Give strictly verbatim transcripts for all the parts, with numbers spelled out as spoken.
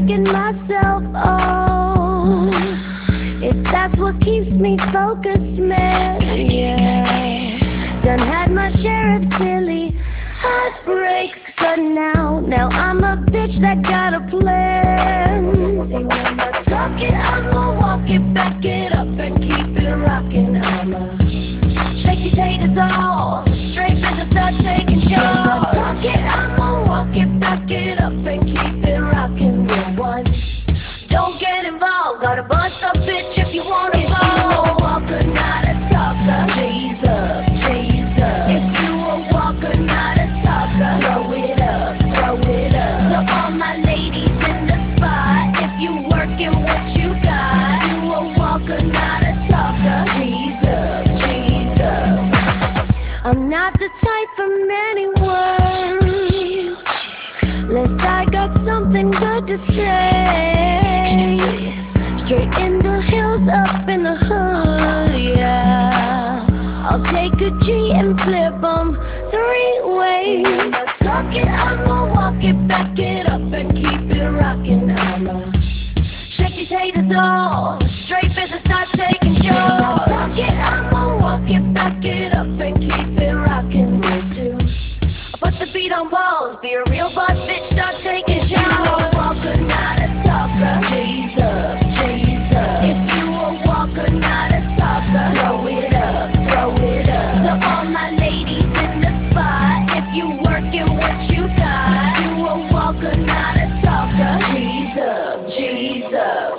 taking myself off. If that's what keeps me focused, man, yeah. Done had my share of silly heartbreaks, but now, now I'm a bitch that got a plan. See, when I talk it, I'ma walk it, back it up and keep it rockin'. I'ma shake these haters off, straight business, start taking shots. Talk it, I'ma walk it, back it up and keep it rockin'. Real one, don't get involved, gotta bust a bitch if you wanna if ball. You a walker, not a talker, J's up, J's up. If you a walker, not a talker, throw it up, throw it up. To all my ladies in the spot, if you working what you got, you a walker, not a talker, J's up, J's up. I'm not the type for many words, unless I got something good to say. Straight in the hills, up in the hood, yeah. I'll take a G and flip 'em three ways. I'ma talk it, I'ma walk it, back it up and keep it rockin'. I'ma shake these haters off, straight business, start taking shots. Talk it, I'ma walk it, back it up and keep it rockin'. Will do. I put the beat on pause, be a real boss bitch, start taking shots. Walker, not a talker, J's up, J's up. If you a walker, not a talker, throw it up, throw it up. To all my ladies in the spot, if you working what you got, you a walker, not a talker, G's up, G's up.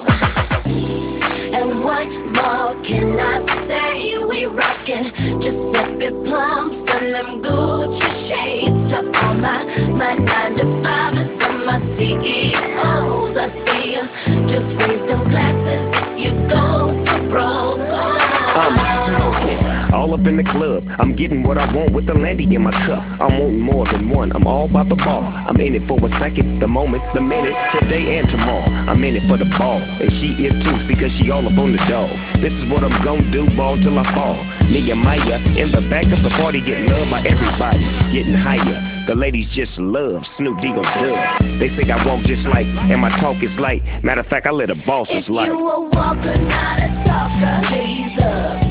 And what more can I say? We rockin' Giuseppe plums and them Gucci shades. To all my, my nine to fivers and my C E Os, I see ya. Just raise them glasses if you go for broke. I'm smoking, all up in the club. I'm getting what I want with the Landy in my cup. I want more than one, I'm all about the ball. I'm in it for a second, the moment, the minute, today and tomorrow. I'm in it for the ball, and she is too, because she all up on the dog. This is what I'm gonna do, ball till I fall. Me and Maya in the back of the party, getting loved by everybody, getting higher. The ladies just love Snoop D on dub. They say I walk just like, and my talk is light. Matter of fact, I let a boss is like. If you a walker, not a talker, J's up.